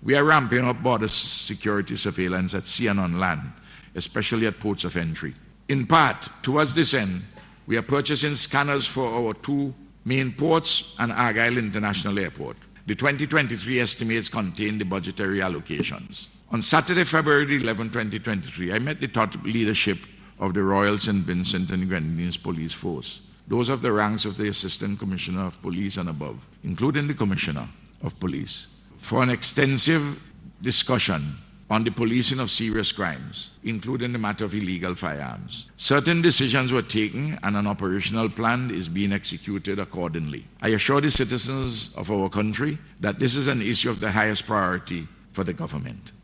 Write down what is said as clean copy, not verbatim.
We are ramping up border security surveillance at sea and on land, especially at ports of entry. In part, towards this end, we are purchasing scanners for our 2 main ports and Argyle International Airport. The 2023 estimates contain the budgetary allocations. On Saturday, February 11, 2023, I met the top leadership of the Royal St. Vincent and Grenadines Police Force, those of the ranks of the Assistant Commissioner of Police and above, including the Commissioner of Police, for an extensive discussion on the policing of serious crimes, including the matter of illegal firearms. Certain decisions were taken and an operational plan is being executed accordingly. I assure the citizens of our country that this is an issue of the highest priority for the government.